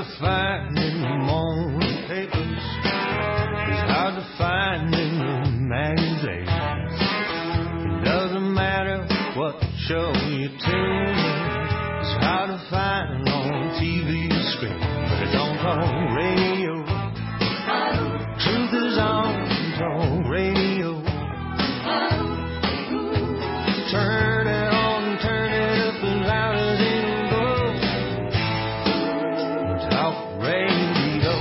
to find in the morning papers. It's hard to find in the magazines. It doesn't matter what show you tune in. It's hard to find on TV screen, but it don't on radio. Truth is on radio. Turn it on, turn it up as loud as it goes. Talk radio.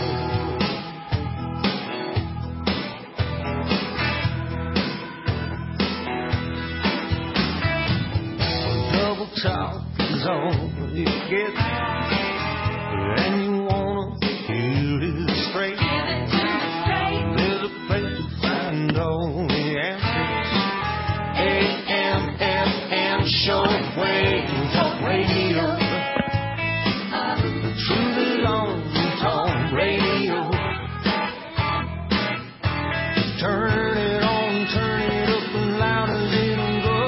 Double talk is all you get, and you wanna hear it straight. There's a place to find all the answers. AM, FM, shortwave, talk radio. The truth is on talk radio. Turn it on, turn it up as loud as it'll go.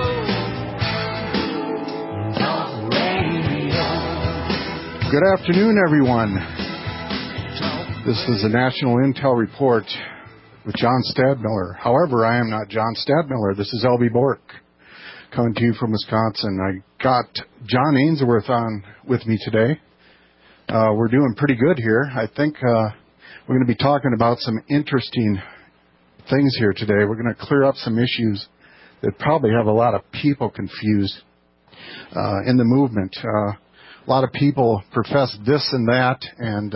Talk radio. Good afternoon, everyone. This is the National Intel Report with John Stadmiller. However, I am not John Stadmiller. This is L.B. Bork coming to you from Wisconsin. I got John Ainsworth on with me today. We're doing pretty good here. I think we're going to be talking about some interesting things here today. We're going to clear up some issues that probably have a lot of people confused in the movement. A lot of people profess this and that, and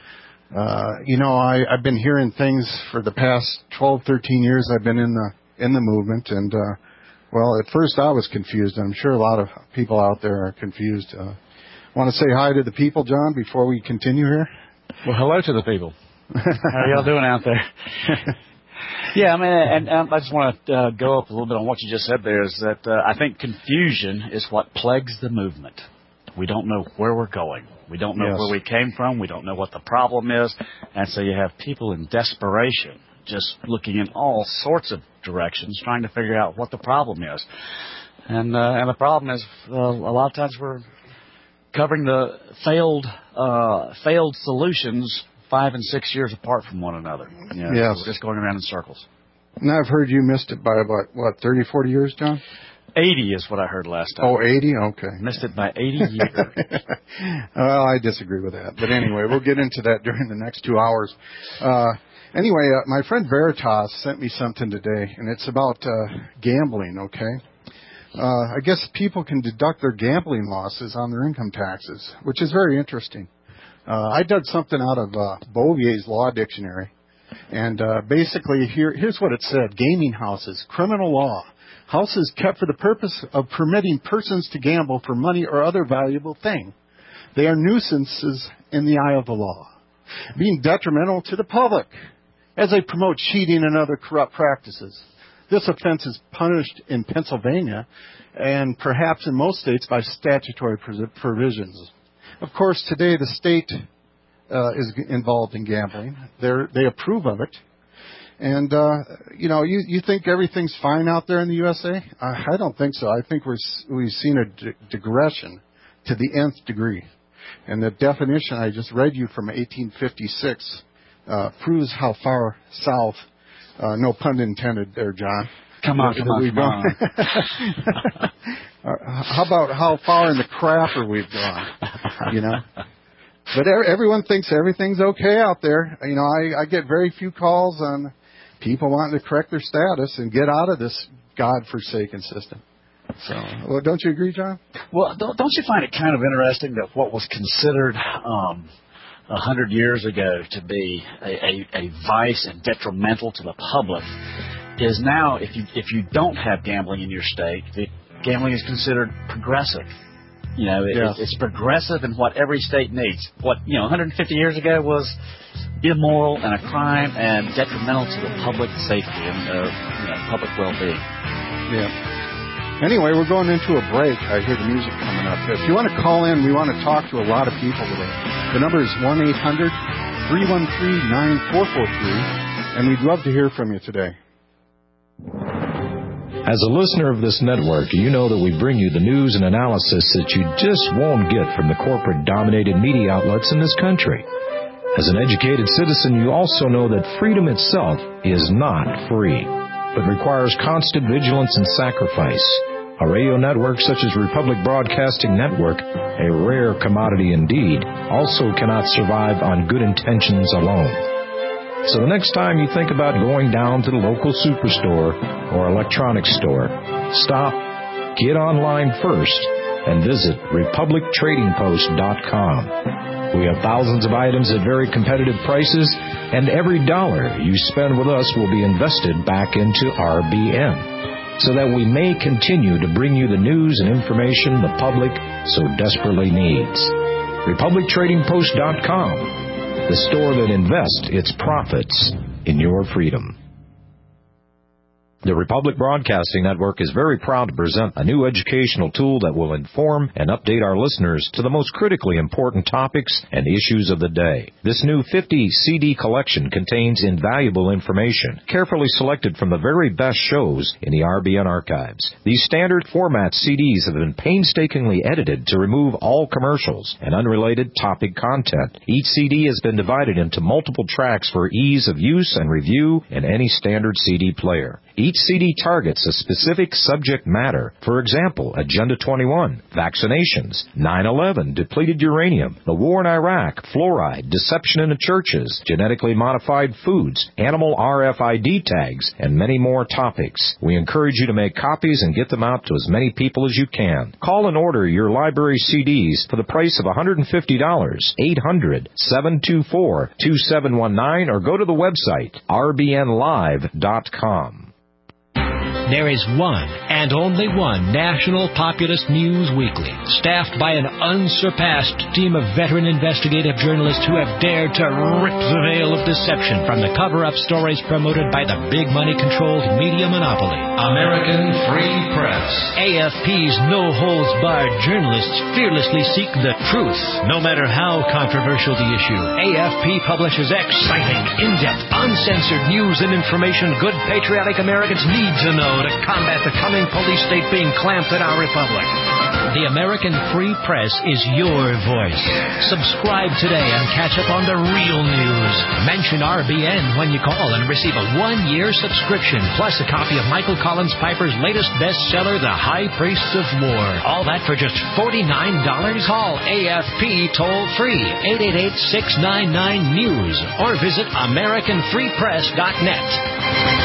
I've been hearing things for the past 12, 13 years I've been in the movement, and well, at first I was confused. I'm sure a lot of people out there are confused. Want to say hi to the people, John, before we continue here? Well, hello to the people. How are y'all doing out there? Yeah, I mean, and I just want to go up a little bit on what you just said there, is that I think confusion is what plagues the movement. We don't know where we're going. We don't know where we came from. We don't know what the problem is. And so you have people in desperation just looking in all sorts of directions trying to figure out what the problem is. And the problem is a lot of times we're covering the failed solutions 5 and 6 years apart from one another. You know, yes. We're just going around in circles. And I've heard you missed it by about, 30, 40 years, John? 80 is what I heard last time. Oh, 80? Okay. Missed it by 80 years. Well, I disagree with that. But anyway, we'll get into that during the next 2 hours. Anyway, my friend Veritas sent me something today, and it's about gambling, okay? I guess people can deduct their gambling losses on their income taxes, which is very interesting. I dug something out of Bovier's Law Dictionary, and basically here's what it said. Gaming houses, criminal law. Houses kept for the purpose of permitting persons to gamble for money or other valuable thing. They are nuisances in the eye of the law, being detrimental to the public as they promote cheating and other corrupt practices. This offense is punished in Pennsylvania and perhaps in most states by statutory provisions. Of course, today the state is involved in gambling. They approve of it. And, you think everything's fine out there in the USA? I don't think so. I think we've seen a digression to the nth degree. And the definition I just read you from 1856 proves how far south, no pun intended there, John. Come on. How about how far in the crapper we've gone, you know? But everyone thinks everything's okay out there. You know, I get very few calls on people wanting to correct their status and get out of this God-forsaken system. So, well, don't you agree, John? Well, don't you find it kind of interesting that what was considered 100 years ago to be a vice and detrimental to the public is now, if you don't have gambling in your state, gambling is considered progressive. You know, it's progressive in what every state needs. What, 150 years ago was immoral and a crime and detrimental to the public safety and public well-being. Yeah. Anyway, we're going into a break. I hear the music coming up. If you want to call in, we want to talk to a lot of people today. The number is 1-800-313-9443, and we'd love to hear from you today. As a listener of this network, you know that we bring you the news and analysis that you just won't get from the corporate-dominated media outlets in this country. As an educated citizen, you also know that freedom itself is not free, but requires constant vigilance and sacrifice. A radio network such as Republic Broadcasting Network, a rare commodity indeed, also cannot survive on good intentions alone. So the next time you think about going down to the local superstore or electronics store, stop, get online first, and visit republictradingpost.com. We have thousands of items at very competitive prices, and every dollar you spend with us will be invested back into RBN, so that we may continue to bring you the news and information the public so desperately needs. republictradingpost.com, the store that invests its profits in your freedom. The Republic Broadcasting Network is very proud to present a new educational tool that will inform and update our listeners to the most critically important topics and issues of the day. This new 50 CD collection contains invaluable information, carefully selected from the very best shows in the RBN archives. These standard format CDs have been painstakingly edited to remove all commercials and unrelated topic content. Each CD has been divided into multiple tracks for ease of use and review in any standard CD player. Each CD targets a specific subject matter. For example, Agenda 21, vaccinations, 9/11, depleted uranium, the war in Iraq, fluoride, deception in the churches, genetically modified foods, animal RFID tags, and many more topics. We encourage you to make copies and get them out to as many people as you can. Call and order your library CDs for the price of $150, 800-724-2719, or go to the website, rbnlive.com. There is one and only one National Populist News Weekly, staffed by an unsurpassed team of veteran investigative journalists who have dared to rip the veil of deception from the cover-up stories promoted by the big money-controlled media monopoly. American Free Press. AFP's no-holds-barred journalists fearlessly seek the truth, no matter how controversial the issue. AFP publishes exciting, in-depth, uncensored news and information good patriotic Americans need to know to combat the coming police state being clamped at our republic. The American Free Press is your voice. Subscribe today and catch up on the real news. Mention RBN when you call and receive a 1-year subscription, plus a copy of Michael Collins Piper's latest bestseller, The High Priests of War. All that for just $49. Call AFP toll-free, 888-699-NEWS, or visit AmericanFreePress.net.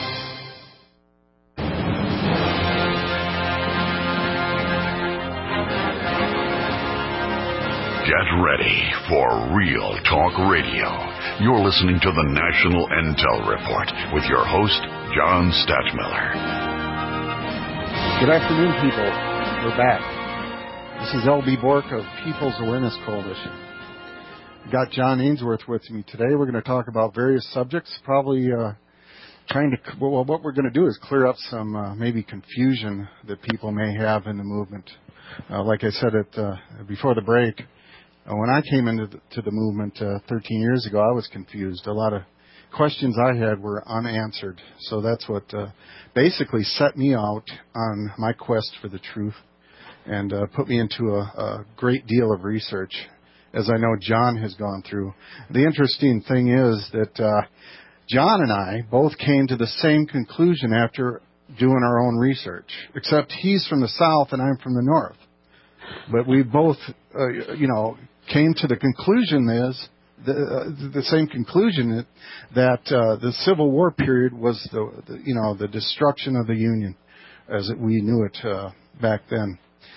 Get ready for Real Talk Radio. You're listening to the National Intel Report with your host, John Stadtmiller. Good afternoon, people. We're back. This is L.B. Bork of People's Awareness Coalition. We've got John Ainsworth with me today. We're going to talk about various subjects, probably what we're going to do is clear up some maybe confusion that people may have in the movement. Like I said before the break, when I came into the movement 13 years ago, I was confused. A lot of questions I had were unanswered. So that's what basically set me out on my quest for the truth and put me into a great deal of research, as I know John has gone through. The interesting thing is that John and I both came to the same conclusion after doing our own research, except he's from the South and I'm from the North. But we both, came to the conclusion the same conclusion that the Civil War period was the destruction of the Union as we knew it back then.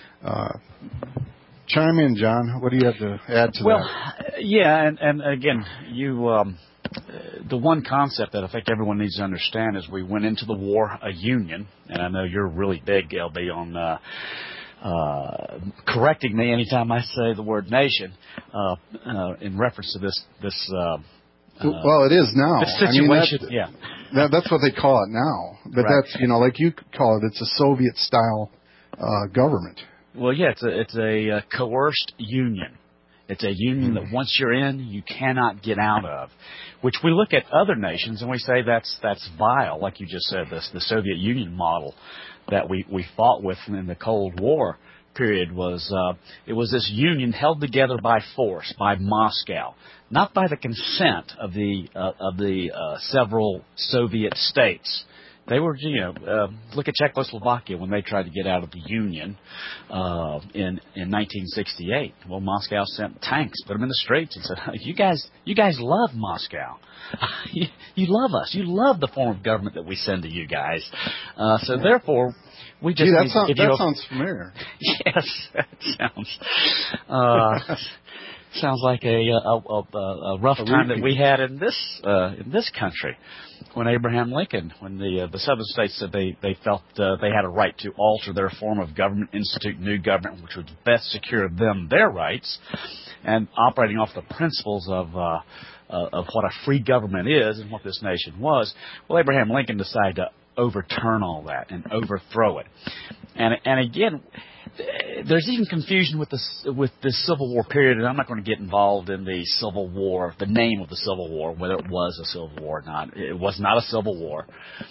Chime in, John. What do you have to add to that? Well, yeah, and again, the one concept that I think everyone needs to understand is we went into the war a union, and I know you're really big, LB, on correcting me anytime I say the word nation in reference to this. Well, it is now. The situation, that's what they call it now. But right. That's like you call it. It's a Soviet-style government. Well, yeah, it's a coerced union. It's a union that once you're in, you cannot get out of, which we look at other nations and we say that's vile, like you just said, the Soviet Union model that we fought with in the Cold War period was it was this union held together by force, by Moscow, not by the consent of the several Soviet states. They were, look at Czechoslovakia when they tried to get out of the Union in 1968. Well, Moscow sent tanks, put them in the streets, and said, "You guys love Moscow. You love us. You love the form of government that we send to you guys. So therefore, we just." Gee, that sounds familiar. Yes, that sounds like a rough time that we had in this country. When Abraham Lincoln, when the southern states said they felt they had a right to alter their form of government, institute new government, which would best secure them their rights, and operating off the principles of what a free government is and what this nation was. Well, Abraham Lincoln decided to overturn all that and overthrow it. And again, there's even confusion with the Civil War period, and I'm not going to get involved in the Civil War, the name of the Civil War, whether it was a Civil War or not. It was not a Civil War.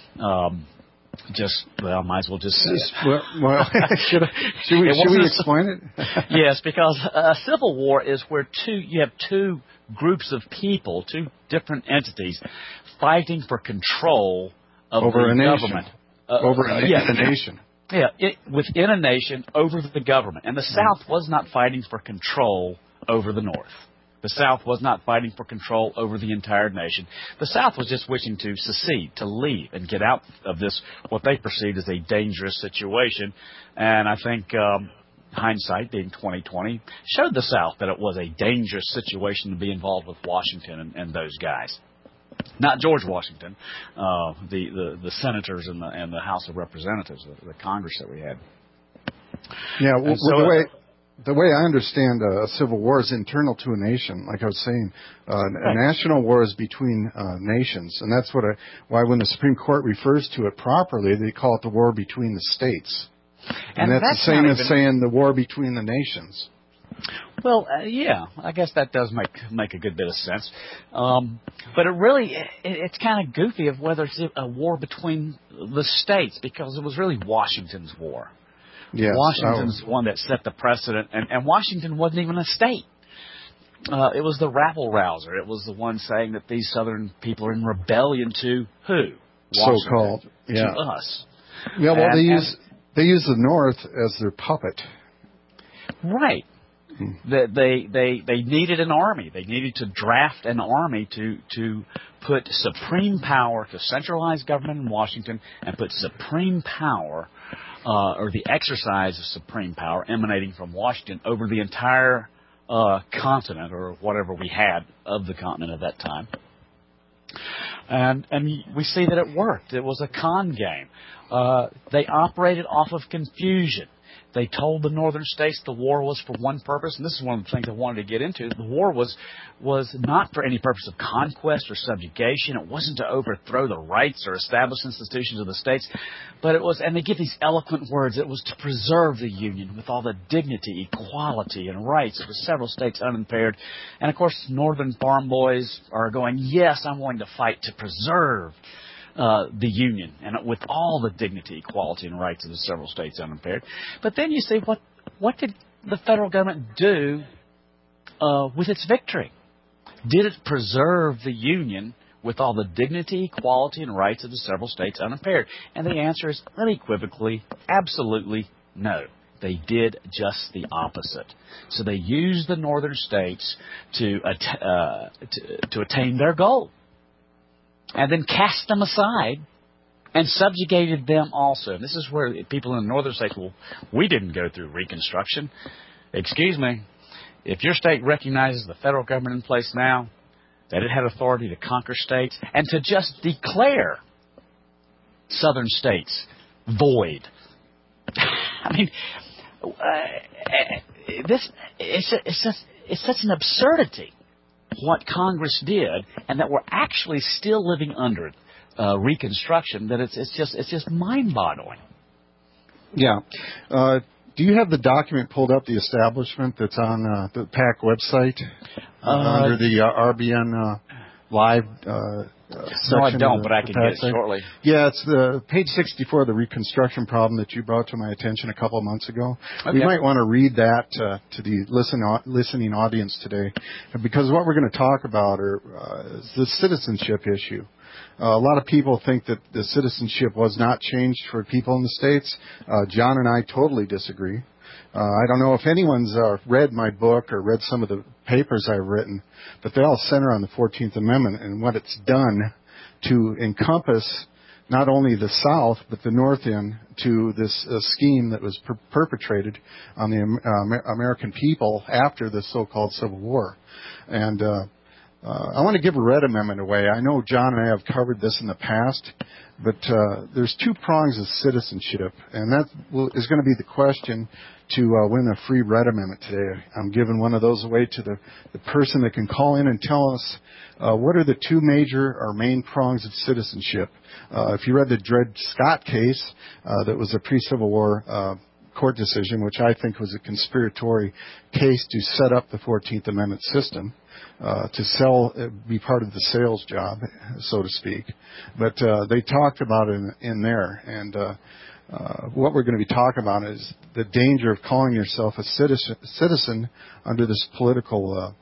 Might as well just say it. Well, should we explain it? Yes, because a Civil War is where you have two groups of people, two different entities, fighting for control of over the a government. A nation. Yeah, within a nation over the government. And the South was not fighting for control over the North. The South was not fighting for control over the entire nation. The South was just wishing to secede, to leave, and get out of this, what they perceived as a dangerous situation. And I think hindsight, being 20/20, showed the South that it was a dangerous situation to be involved with Washington and those guys. Not George Washington, the senators and the House of Representatives, the Congress that we had. Yeah, the way I understand a civil war is internal to a nation. Like I was saying, a national war is between nations, and that's why when the Supreme Court refers to it properly, they call it the war between the states. And that's the same as saying the war between the nations. Well, yeah, I guess that does make a good bit of sense. But it's kind of goofy of whether it's a war between the states, because it was really Washington's war. Yes. Washington's the one that set the precedent, and Washington wasn't even a state. It was the rabble-rouser. It was the one saying that these Southern people are in rebellion to who? Washington. So-called. Yeah. To us. Yeah, well, they use the North as their puppet. Right. They needed an army. They needed to draft an army to put supreme power, to centralize government in Washington, and put supreme power, or the exercise of supreme power emanating from Washington over the entire continent, or whatever we had of the continent at that time. And we see that it worked. It was a con game. They operated off of confusion. They told the northern states the war was for one purpose, and this is one of the things I wanted to get into. The war was not for any purpose of conquest or subjugation. It wasn't to overthrow the rights or establish institutions of the states, but it was, and they give these eloquent words, it was to preserve the Union with all the dignity, equality, and rights of the several states unimpaired. And, of course, northern farm boys are going, yes, I'm willing to fight to preserve the Union, and with all the dignity, equality, and rights of the several states unimpaired. But then you see, what did the federal government do with its victory? Did it preserve the Union with all the dignity, equality, and rights of the several states unimpaired? And the answer is unequivocally, absolutely no. They did just the opposite. So they used the northern states to attain their goal, and then cast them aside and subjugated them also. And this is where people in the northern states, well, we didn't go through Reconstruction. Excuse me. If your state recognizes the federal government in place now, that it had authority to conquer states and to just declare southern states void. I mean, it's such an absurdity what Congress did, and that we're actually still living under it, Reconstruction, that it's just mind-boggling. Yeah. Do you have the document pulled up, the establishment that's on the PAC website under the RBN Live section? No, I don't, but I can get it shortly. Yeah, it's the page 64 of the Reconstruction problem that you brought to my attention a couple of months ago. Okay. We might want to read that to the listening audience today, because what we're going to talk about is the citizenship issue. A lot of people think that the citizenship was not changed for people in the States. John and I totally disagree. I don't know if anyone's read my book or read some of the papers I've written, but they all center on the 14th Amendment and what it's done to encompass not only the South, but the North end to this scheme that was perpetrated on the American people after the so-called Civil War. And I want to give a red amendment away. I know John and I have covered this in the past, but there's two prongs of citizenship, and that is going to be the question to win a free red amendment today. I'm giving one of those away to the person that can call in and tell us what are the two major or main prongs of citizenship. If you read the Dred Scott case, that was a pre-Civil War court decision, which I think was a conspiratory case to set up the 14th Amendment system, to sell, be part of the sales job, so to speak. But they talked about it in there. And what we're going to be talking about is the danger of calling yourself a citizen under this political,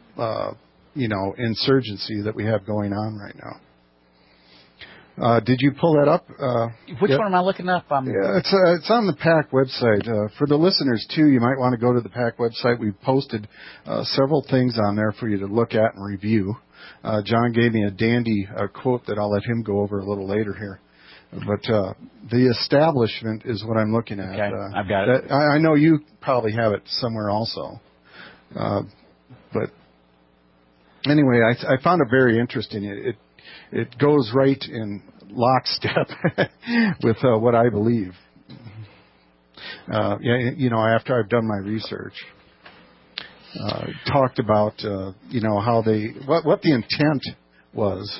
insurgency that we have going on right now. Did you pull that up? Which one am I looking up? Yeah, it's on the PAC website. For the listeners, too, you might want to go to the PAC website. We've posted several things on there for you to look at and review. John gave me a dandy quote that I'll let him go over a little later here. But the establishment is what I'm looking at. Okay, I've got it. I know you probably have it somewhere also. But anyway, I found it very interesting. It goes right in lockstep with what I believe. After I've done my research, talked about how what the intent was.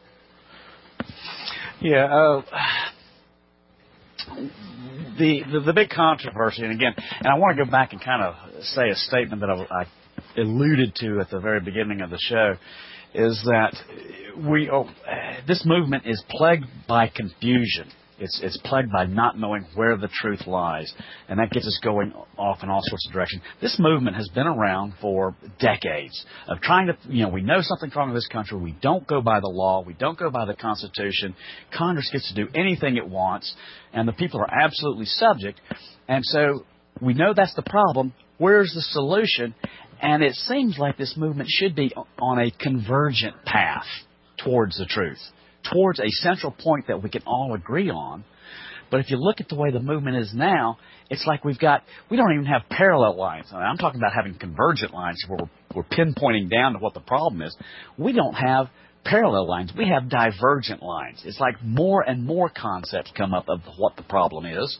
Yeah. The big controversy, and I want to go back and kind of say a statement that I alluded to at the very beginning of the show, is that this movement is plagued by confusion. It's plagued by not knowing where the truth lies, and that gets us going off in all sorts of directions. This movement has been around for decades of trying to, we know something's wrong with this country. We don't go by the law. We don't go by the Constitution. Congress gets to do anything it wants, and the people are absolutely subject. And so we know that's the problem. Where's the solution? And it seems like this movement should be on a convergent path towards the truth, towards a central point that we can all agree on. But if you look at the way the movement is now, it's like we don't even have parallel lines. I'm talking about having convergent lines where we're pinpointing down to what the problem is. We don't have parallel lines. We have divergent lines. It's like more and more concepts come up of what the problem is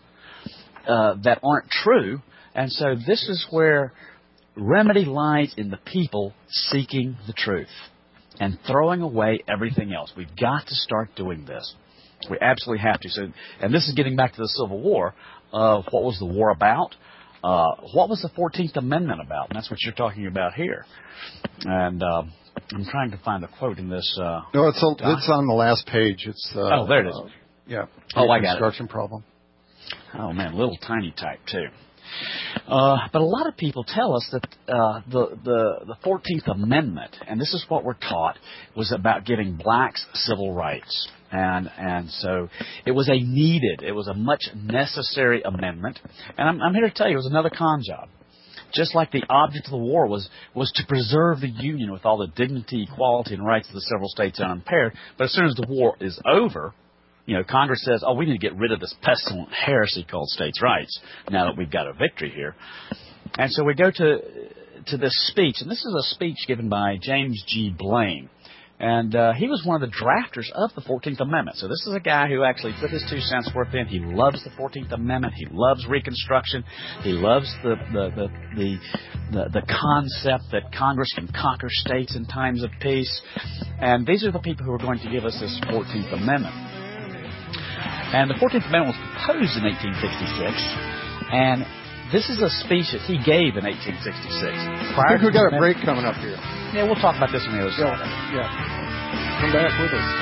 that aren't true. And so this is where remedy lies in the people seeking the truth and throwing away everything else. We've got to start doing this. We absolutely have to. So, and this is getting back to the Civil War. What was the war about? What was the 14th Amendment about? And that's what you're talking about here. And I'm trying to find a quote in this. No, it's on the last page. It's there it is. Yeah. Oh, I got it. Construction problem. Oh man, little tiny type too. But a lot of people tell us that the 14th Amendment, and this is what we're taught, was about giving blacks civil rights. And so it was a much necessary amendment. And I'm here to tell you, it was another con job. Just like the object of the war was to preserve the Union with all the dignity, equality, and rights of the several states unimpaired. But as soon as the war is over, Congress says, we need to get rid of this pestilent heresy called states' rights now that we've got a victory here. And so we go to this speech, and this is a speech given by James G. Blaine. And he was one of the drafters of the 14th Amendment. So this is a guy who actually put his 2 cents worth in. He loves the 14th Amendment. He loves Reconstruction. He loves the concept that Congress can conquer states in times of peace. And these are the people who are going to give us this 14th Amendment. And the 14th Amendment was proposed in 1866, and This is a speech that he gave in 1866. I think we got a break coming up here. Yeah, we'll talk about this on the other side. Yeah. Come back with us.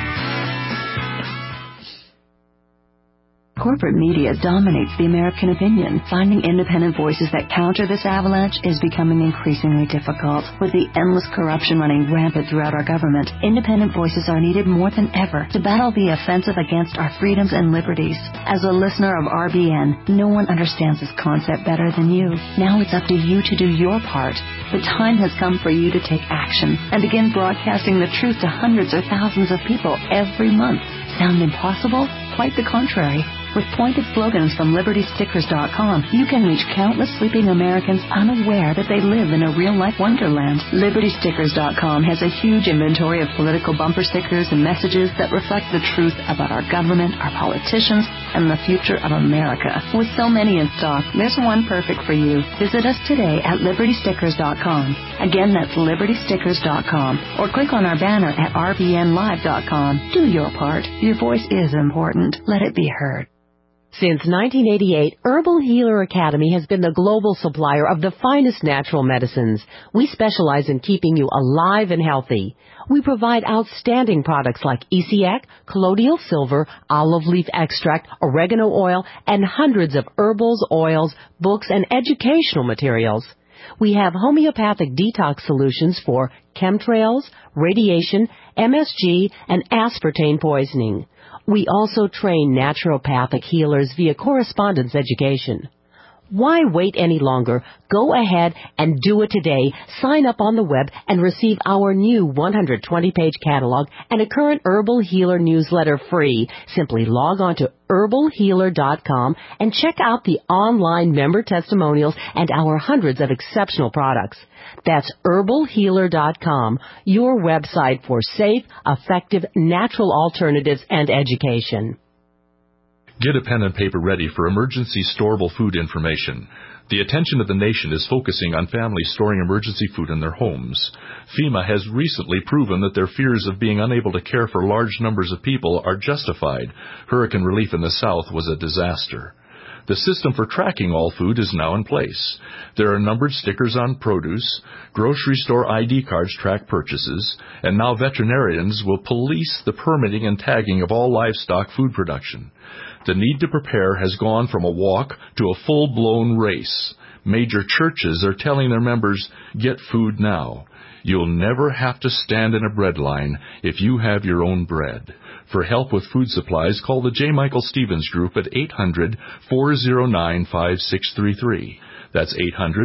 Corporate media dominates the American opinion. Finding independent voices that counter this avalanche is becoming increasingly difficult. With the endless corruption running rampant throughout our government, independent voices are needed more than ever to battle the offensive against our freedoms and liberties. As a listener of RBN, no one understands this concept better than you. Now it's up to you to do your part. The time has come for you to take action and begin broadcasting the truth to hundreds or thousands of people every month. Sound impossible? Quite the contrary. With pointed slogans from LibertyStickers.com, you can reach countless sleeping Americans unaware that they live in a real-life wonderland. LibertyStickers.com has a huge inventory of political bumper stickers and messages that reflect the truth about our government, our politicians, and the future of America. With so many in stock, there's one perfect for you. Visit us today at LibertyStickers.com. Again, that's LibertyStickers.com. Or click on our banner at RBNLive.com. Do your part. Your voice is important. Let it be heard. Since 1988, Herbal Healer Academy has been the global supplier of the finest natural medicines. We specialize in keeping you alive and healthy. We provide outstanding products like ECX, colloidal silver, olive leaf extract, oregano oil, and hundreds of herbals, oils, books, and educational materials. We have homeopathic detox solutions for chemtrails, radiation, MSG, and aspartame poisoning. We also train naturopathic healers via correspondence education. Why wait any longer? Go ahead and do it today. Sign up on the web and receive our new 120-page catalog and a current Herbal Healer newsletter free. Simply log on to herbalhealer.com and check out the online member testimonials and our hundreds of exceptional products. That's herbalhealer.com, your website for safe, effective, natural alternatives and education. Get a pen and paper ready for emergency storable food information. The attention of the nation is focusing on families storing emergency food in their homes. FEMA has recently proven that their fears of being unable to care for large numbers of people are justified. Hurricane relief in the South was a disaster. The system for tracking all food is now in place. There are numbered stickers on produce, grocery store ID cards track purchases, and now veterinarians will police the permitting and tagging of all livestock food production. The need to prepare has gone from a walk to a full-blown race. Major churches are telling their members, get food now. You'll never have to stand in a bread line if you have your own bread. For help with food supplies, call the J. Michael Stevens Group at 800-409-5633. That's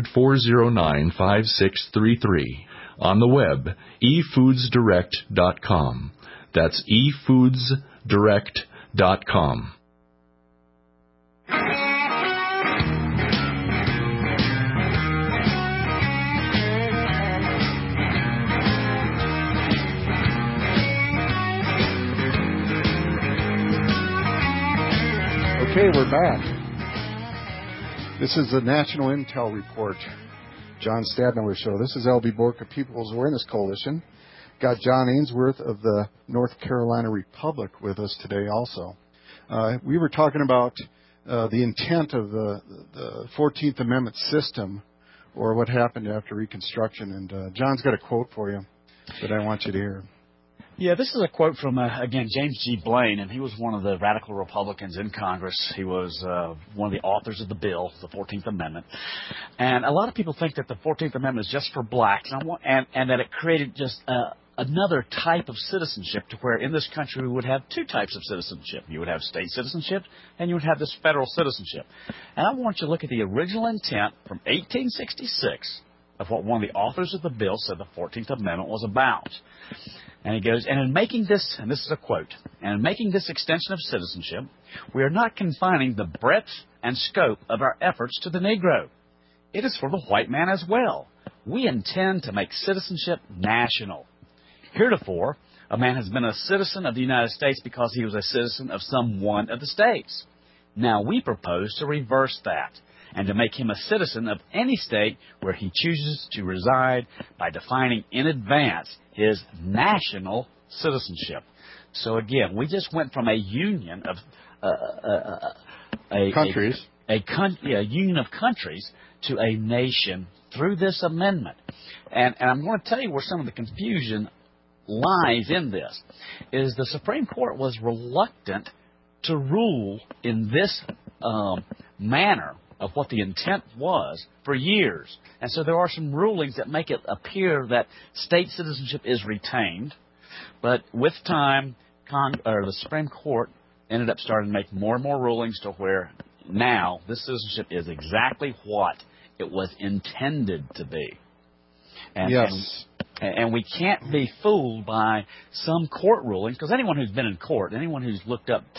800-409-5633. On the web, efoodsdirect.com. That's efoodsdirect.com. Okay, we're back. This is the National Intel Report. John Stadtmiller Show. This is L.B. Bork of People's Awareness Coalition. Got John Ainsworth of the North Carolina Republic with us today also. We were talking about the intent of the 14th Amendment system, or what happened after Reconstruction. And John's got a quote for you that I want you to hear. Yeah, this is a quote from, again, James G. Blaine, and he was one of the radical Republicans in Congress. He was one of the authors of the bill, the 14th Amendment. And a lot of people think that the 14th Amendment is just for blacks, and that it created just another type of citizenship, to where in this country we would have two types of citizenship. You would have state citizenship, and you would have this federal citizenship. And I want you to look at the original intent from 1866 of what one of the authors of the bill said the 14th Amendment was about. And he goes, and in making this, and this is a quote, and in making this extension of citizenship, we are not confining the breadth and scope of our efforts to the Negro. It is for the white man as well. We intend to make citizenship national. Heretofore, a man has been a citizen of the United States because he was a citizen of some one of the states. Now we propose to reverse that, and to make him a citizen of any state where he chooses to reside by defining in advance his national citizenship. So again, we just went from a union of countries. a union of countries to a nation through this amendment. And I'm going to tell you where some of the confusion lies in this, is the Supreme Court was reluctant to rule in this manner of what the intent was for years. And so there are some rulings that make it appear that state citizenship is retained, but with time, the Supreme Court ended up starting to make more and more rulings to where now this citizenship is exactly what it was intended to be. And, yes. And we can't be fooled by some court rulings, because anyone who's been in court, anyone who's looked up,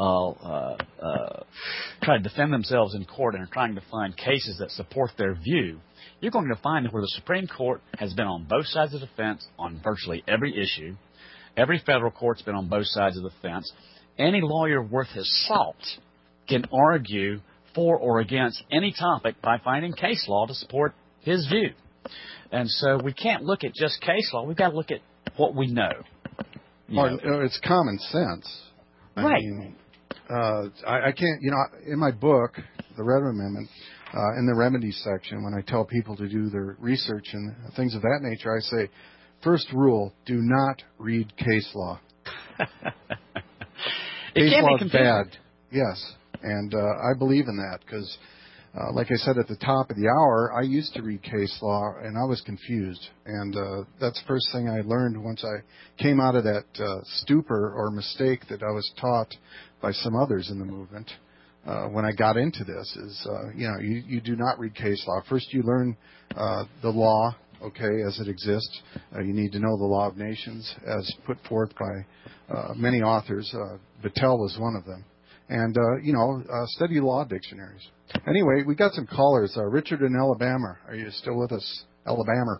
tried to defend themselves in court and are trying to find cases that support their view, you're going to find where the Supreme Court has been on both sides of the fence on virtually every issue. Every federal court's been on both sides of the fence. Any lawyer worth his salt can argue for or against any topic by finding case law to support his view. And so we can't look at just case law. We've got to look at what we know. It's common sense. Right. I mean, I can't, in my book, The Red Amendment, in the remedy section, when I tell people to do their research and things of that nature, I say, first rule, do not read case law. Case law is bad. Yes. And I believe in that because, like I said at the top of the hour, I used to read case law and I was confused. And that's the first thing I learned once I came out of that stupor or mistake that I was taught by some others in the movement when I got into this is, you do not read case law. First you learn the law, okay, as it exists. You need to know the law of nations as put forth by many authors. Vattel was one of them. And, study law dictionaries. Anyway, we got some callers. Richard in Alabama. Are you still with us? Alabama.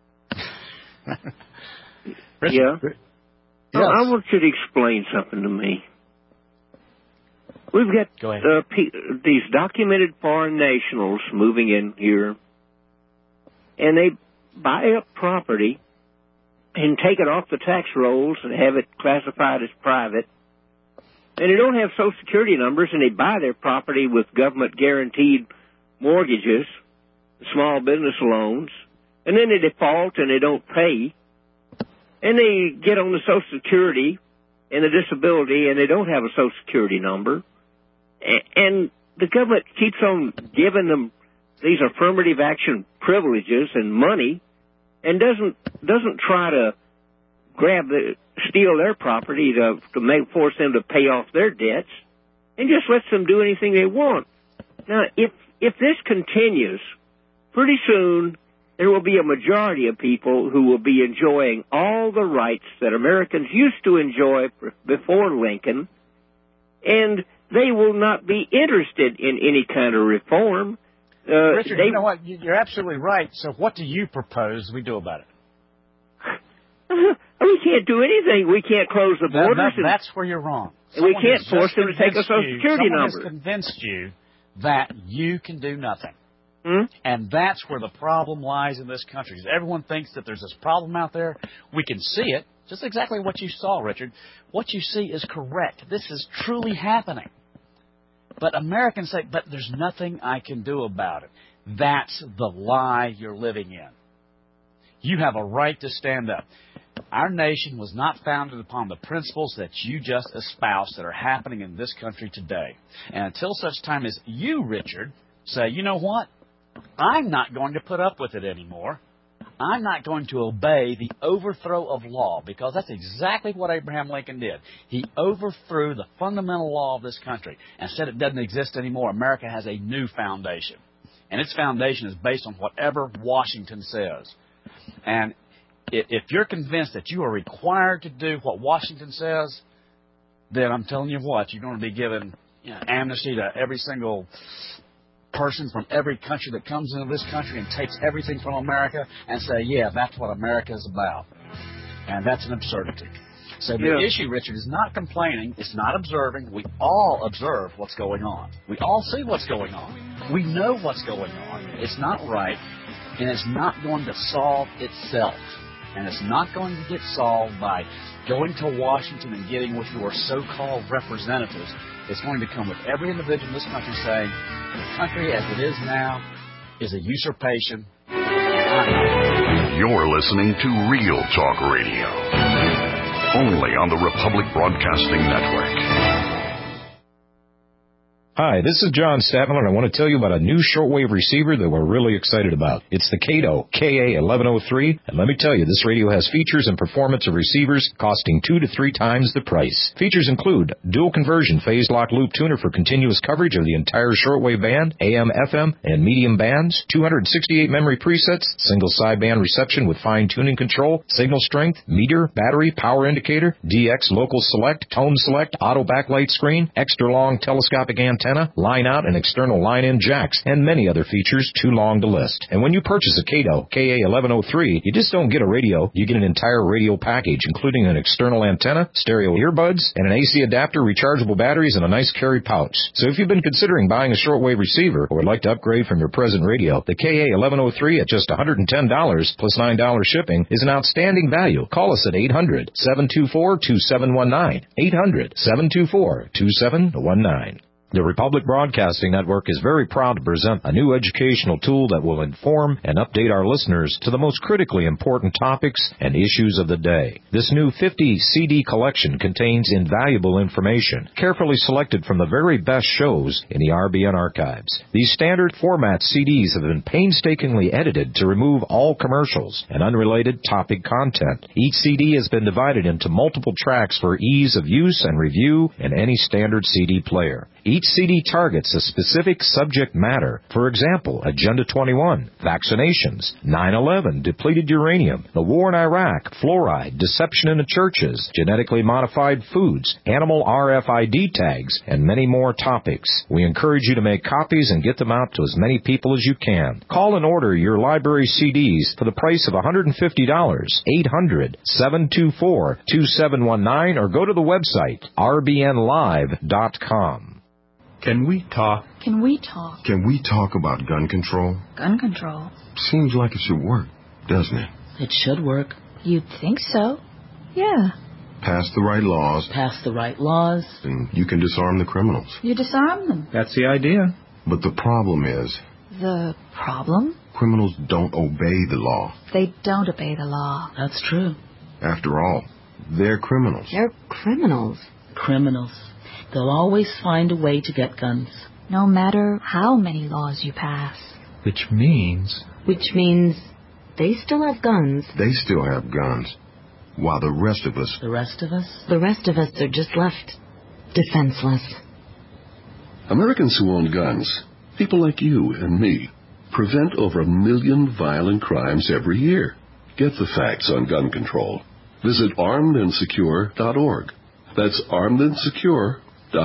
Yeah. Yes. I want you to explain something to me. We've got these documented foreign nationals moving in here, and they buy up property and take it off the tax rolls and have it classified as private. And they don't have Social Security numbers, and they buy their property with government-guaranteed mortgages, small business loans, and then they default and they don't pay. And they get on the Social Security and the disability, and they don't have a Social Security number. And the government keeps on giving them these affirmative action privileges and money, and doesn't try to steal their property to force them to pay off their debts, and just lets them do anything they want. Now, if this continues, pretty soon there will be a majority of people who will be enjoying all the rights that Americans used to enjoy before Lincoln, and they will not be interested in any kind of reform. Richard, you know what? You're absolutely right. So what do you propose we do about it? We can't do anything. We can't close the borders. That's where you're wrong. We can't force them to take a Social Security number. Someone has convinced you that you can do nothing. Hmm? And that's where the problem lies in this country. Everyone thinks that there's this problem out there. We can see it. Just exactly what you saw, Richard. What you see is correct. This is truly happening. But Americans say, but there's nothing I can do about it. That's the lie you're living in. You have a right to stand up. Our nation was not founded upon the principles that you just espoused that are happening in this country today. And until such time as you, Richard, say, you know what? I'm not going to put up with it anymore. I'm not going to obey the overthrow of law, because that's exactly what Abraham Lincoln did. He overthrew the fundamental law of this country and said it doesn't exist anymore. America has a new foundation. And its foundation is based on whatever Washington says. And if you're convinced that you are required to do what Washington says, then I'm telling you what, you're going to be given amnesty to every single person from every country that comes into this country and takes everything from America and say, yeah, that's what America is about. And that's an absurdity. So the issue, Richard, is not complaining. It's not observing. We all observe what's going on. We all see what's going on. We know what's going on. It's not right, and it's not going to solve itself. And it's not going to get solved by going to Washington and getting with your so-called representatives It's going to come with every individual in this country saying, the country as it is now is a usurpation. You're listening to Real Talk Radio, only on the Republic Broadcasting Network. Hi, this is John Statmiller, and I want to tell you about a new shortwave receiver that we're really excited about. It's the Kato KA1103, and let me tell you, this radio has features and performance of receivers costing 2 to 3 times the price. Features include dual conversion phase lock loop tuner for continuous coverage of the entire shortwave band, AM, FM, and medium bands, 268 memory presets, single sideband reception with fine-tuning control, signal strength, meter, battery, power indicator, DX local select, tone select, auto backlight screen, extra long telescopic antenna, line out and external line-in jacks, and many other features too long to list. And when you purchase a Kato KA1103, you just don't get a radio, you get an entire radio package, including an external antenna, stereo earbuds, and an AC adapter, rechargeable batteries, and a nice carry pouch. So if you've been considering buying a shortwave receiver or would like to upgrade from your present radio, the KA1103 at just $110 plus $9 shipping is an outstanding value. Call us at 800-724-2719. 800-724-2719. The Republic Broadcasting Network is very proud to present a new educational tool that will inform and update our listeners to the most critically important topics and issues of the day. This new 50 CD collection contains invaluable information, carefully selected from the very best shows in the RBN archives. These standard format CDs have been painstakingly edited to remove all commercials and unrelated topic content. Each CD has been divided into multiple tracks for ease of use and review in any standard CD player. Each CD targets a specific subject matter. For example, Agenda 21, vaccinations, 9/11, depleted uranium, the war in Iraq, fluoride, deception in the churches, genetically modified foods, animal RFID tags, and many more topics. We encourage you to make copies and get them out to as many people as you can. Call and order your library CDs for the price of $150, 800-724-2719, or go to the website, rbnlive.com. Can we talk? Can we talk? Can we talk about gun control? Gun control? Seems like it should work, doesn't it? It should work. You'd think so. Yeah. Pass the right laws. Pass the right laws. And you can disarm the criminals. You disarm them. That's the idea. But the problem is... The problem? Criminals don't obey the law. They don't obey the law. That's true. After all, they're criminals. They're criminals. Criminals. They'll always find a way to get guns. No matter how many laws you pass. Which means they still have guns. They still have guns. While the rest of us... The rest of us are just left defenseless. Americans who own guns, people like you and me, prevent over 1 million violent crimes every year. Get the facts on gun control. Visit armedandsecure.org. That's armedandsecure.org.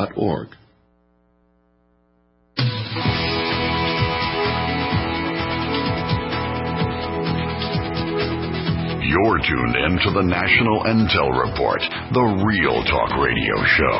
You're tuned in to the National Intel Report, the Real Talk Radio Show.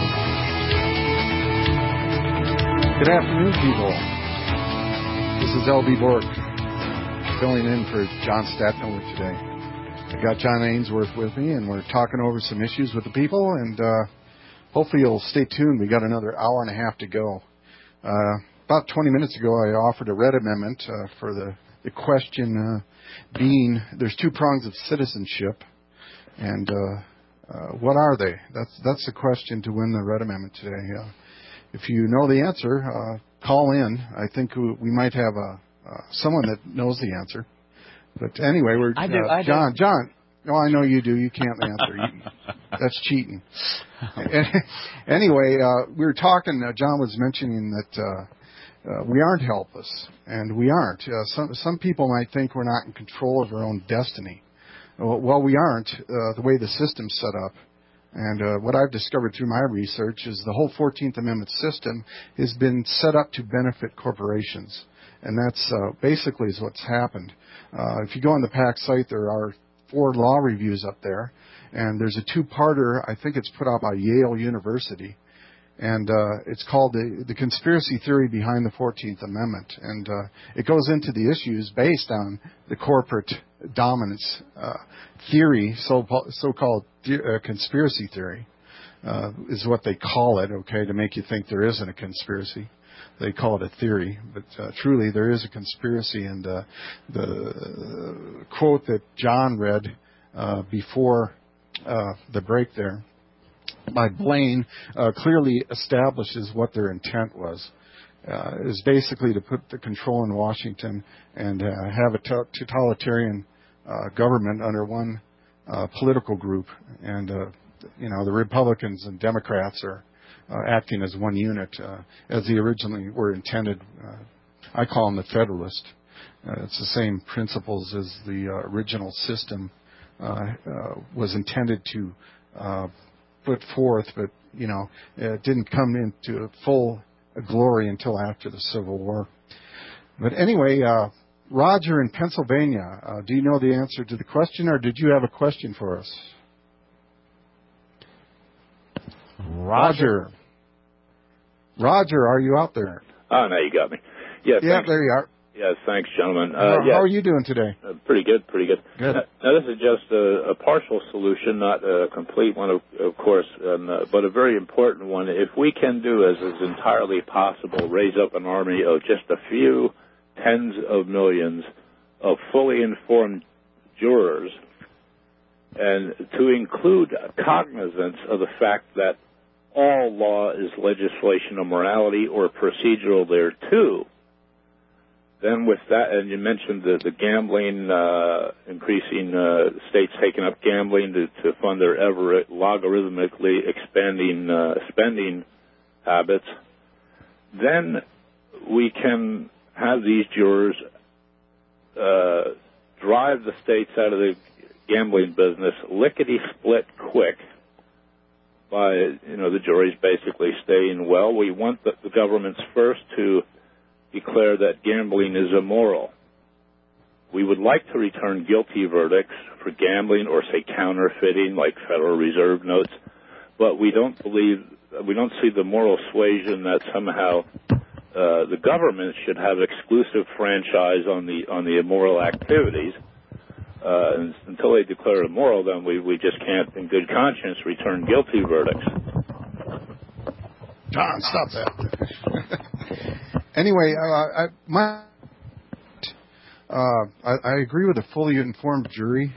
Good afternoon, people. This is L.B. Bork, filling in for John Statmiller today. I got John Ainsworth with me, and we're talking over some issues with the people, and hopefully you'll stay tuned. We got another hour and a half to go. About 20 minutes ago, I offered a red amendment for the question being, there's 2 prongs of citizenship, and what are they? That's the question to win the red amendment today. If you know the answer, call in. I think we might have someone that knows the answer. But anyway, I do. John. No, I know you do. You can't answer. That's cheating. Anyway, we were talking. John was mentioning that we aren't helpless, and we aren't. Some people might think we're not in control of our own destiny. Well, we aren't. The way the system's set up, and what I've discovered through my research is the whole 14th Amendment system has been set up to benefit corporations, and that's basically is what's happened. If you go on the PAC site, there are 4 law reviews up there, and there's a 2-parter. I think it's put out by Yale University, and it's called the Conspiracy Theory Behind the 14th Amendment, and it goes into the issues based on the corporate dominance theory, so-called conspiracy theory. is what they call it, okay, to make you think there isn't a conspiracy. They call it a theory, but truly there is a conspiracy. And the quote that John read before the break there by Blaine clearly establishes what their intent was. Is basically to put the control in Washington and have a totalitarian government under one political group. And, the Republicans and Democrats are acting as one unit as they originally were intended. I call them the Federalist. It's the same principles as the original system was intended to put forth, but, it didn't come into full glory until after the Civil War. But anyway, Roger in Pennsylvania, do you know the answer to the question, or did you have a question for us? Roger, are you out there? Oh, now you got me. Yeah, there you are. Yes, thanks, gentlemen. How are you doing today? Pretty good. Good. Now, this is just a partial solution, not a complete one, of course, but a very important one. If we can do, as is entirely possible, raise up an army of just a few tens of millions of fully informed jurors, and to include cognizance of the fact that all law is legislation of morality or procedural thereto, then with that, and you mentioned the gambling, increasing states taking up gambling to fund their ever logarithmically expanding spending habits, then we can have these jurors drive the states out of the gambling business lickety-split quick by, the juries basically staying well. We want the governments first to declare that gambling is immoral. We would like to return guilty verdicts for gambling or, say, counterfeiting, like Federal Reserve notes, but we don't see the moral suasion that somehow the government should have exclusive franchise on the immoral activities. And until they declare it immoral, then we just can't, in good conscience, return guilty verdicts. John, stop that. Anyway, I agree with a fully informed jury.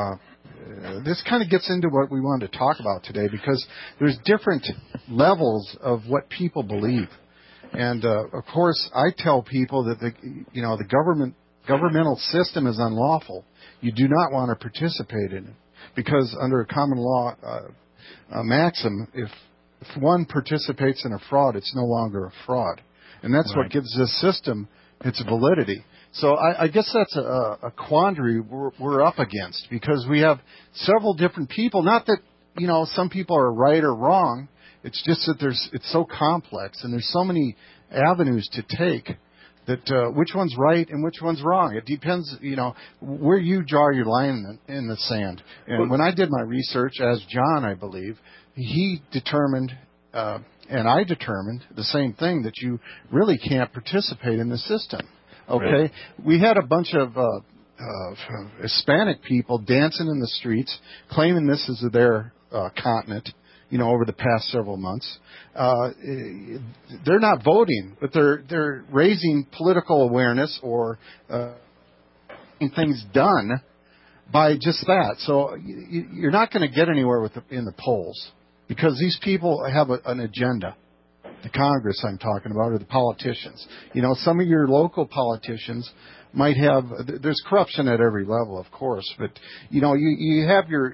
This kind of gets into what we wanted to talk about today, because there's different levels of what people believe. And, of course, I tell people that the governmental system is unlawful. You do not want to participate in it, because under a common law maxim, if one participates in a fraud, it's no longer a fraud. And that's what gives this system its validity. So I guess that's a quandary we're up against, because we have several different people. Not that, some people are right or wrong. It's just that it's so complex, and there's so many avenues to take that which one's right and which one's wrong. It depends, where you draw your line in the sand. And when I did my research, as John, I believe, he determined, and I determined the same thing, that you really can't participate in the system. Okay? Right. We had a bunch of Hispanic people dancing in the streets, claiming this is their continent, over the past several months. They're not voting, but they're raising political awareness or getting things done by just that. So you're not going to get anywhere in the polls, because these people have an agenda. The Congress I'm talking about, or the politicians. Some of your local politicians might have, there's corruption at every level, of course, but, you have your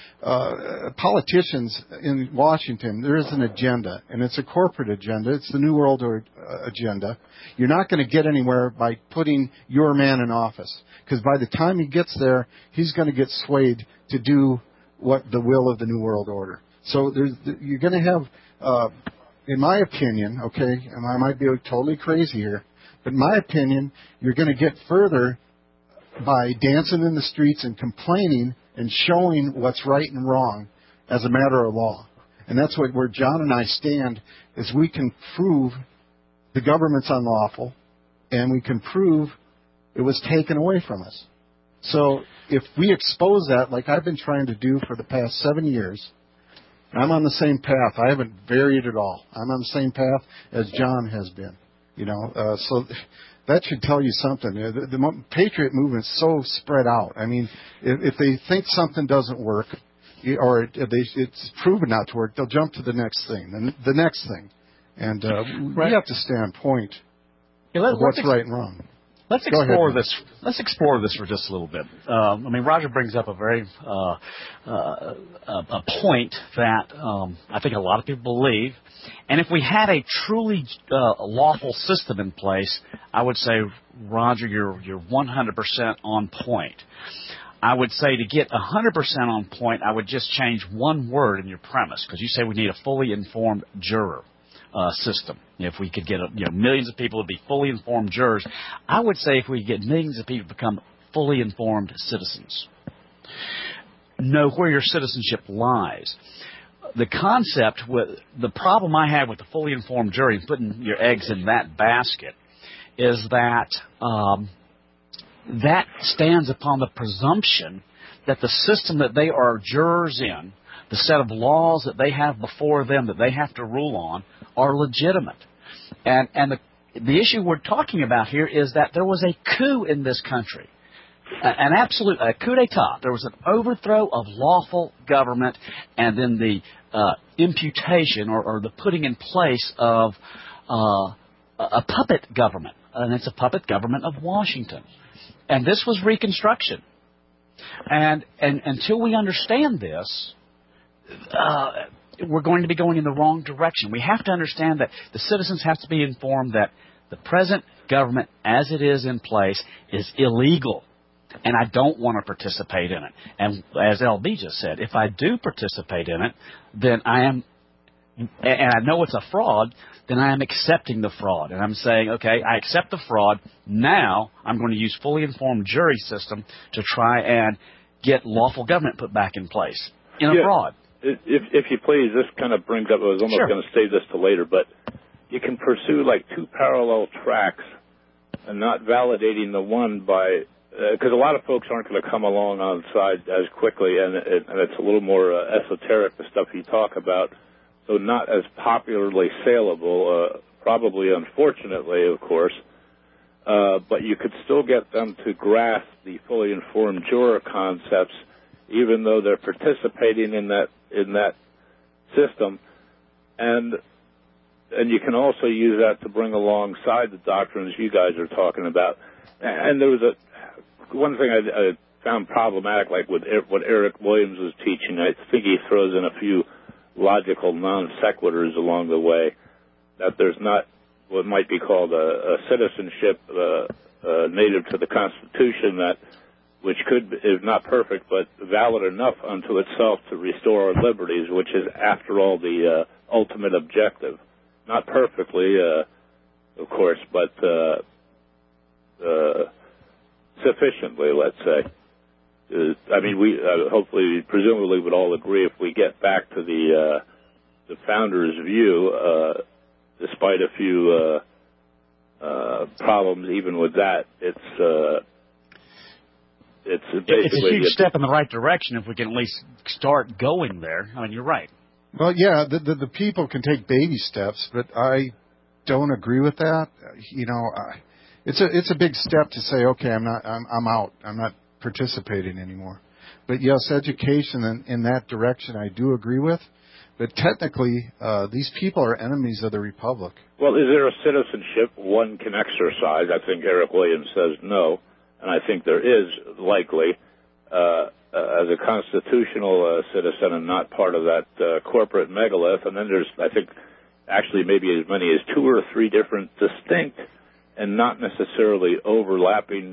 politicians in Washington. There is an agenda, and it's a corporate agenda. It's the New World agenda. You're not going to get anywhere by putting your man in office, because by the time he gets there, he's going to get swayed to do what the will of the New World Order. So you're going to have, in my opinion, okay, and I might be totally crazy here, but in my opinion, you're going to get further by dancing in the streets and complaining and showing what's right and wrong as a matter of law. And that's where John and I stand, is we can prove the government's unlawful, and we can prove it was taken away from us. So if we expose that, like I've been trying to do for the past 7 years, I'm on the same path. I haven't varied at all. I'm on the same path as John has been. So that should tell you something. The Patriot movement's so spread out. I mean, if they think something doesn't work, or it's proven not to work, they'll jump to the next thing, the next thing. And we have to stay on point of what's right and wrong. Let's explore this. Let's explore this for just a little bit. Roger brings up a very a point that I think a lot of people believe. And if we had a truly lawful system in place, I would say, Roger, you're 100% on point. I would say to get 100% on point, I would just change one word in your premise, because you say we need a fully informed juror system. If we could get millions of people to be fully informed jurors, I would say if we could get millions of people to become fully informed citizens. Know where your citizenship lies. The concept, the problem I have with the fully informed jury, putting your eggs in that basket, is that that stands upon the presumption that the system that they are jurors in, the set of laws that they have before them that they have to rule on, are legitimate. And the issue we're talking about here is that there was a coup in this country, an absolute coup d'etat. There was an overthrow of lawful government, and then the imputation or the putting in place of a puppet government, and it's a puppet government of Washington. And this was Reconstruction. And until we understand this, we're going to be going in the wrong direction. We have to understand that the citizens have to be informed that the present government, as it is in place, is illegal. And I don't want to participate in it. And as LB just said, if I do participate in it, then I am, and I know it's a fraud, then I am accepting the fraud. And I'm saying, okay, I accept the fraud. Now I'm going to use fully informed jury system to try and get lawful government put back in place in a fraud. If you please, this kind of brings up, I was almost going to save this to later, but you can pursue like two parallel tracks and not validating the one by, because a lot of folks aren't going to come along on side as quickly, and it's a little more esoteric, the stuff you talk about, so not as popularly saleable, probably unfortunately, of course, but you could still get them to grasp the fully informed juror concepts, even though they're participating in that system, and you can also use that to bring alongside the doctrines you guys are talking about. And there was one thing I found problematic, like with what Eric Williams was teaching. I think he throws in a few logical non sequiturs along the way, that there's not what might be called a citizenship native to the Constitution, that which is not perfect, but valid enough unto itself to restore our liberties, which is, after all, the ultimate objective. Not perfectly, of course, but sufficiently, let's say. I mean, we hopefully, presumably, would all agree if we get back to the founders' view, despite a few problems, even with that, it's a huge step in the right direction if we can at least start going there. I mean, you're right. Well, yeah, the people can take baby steps, but I don't agree with that. It's a big step to say, okay, I'm out. I'm not participating anymore. But yes, education in that direction I do agree with. But technically, these people are enemies of the Republic. Well, is there a citizenship one can exercise? I think Eric Williams says no, and I think there is likely as a constitutional citizen and not part of that corporate megalith. And then there's, I think, actually maybe as many as 2 or 3 different distinct and not necessarily overlapping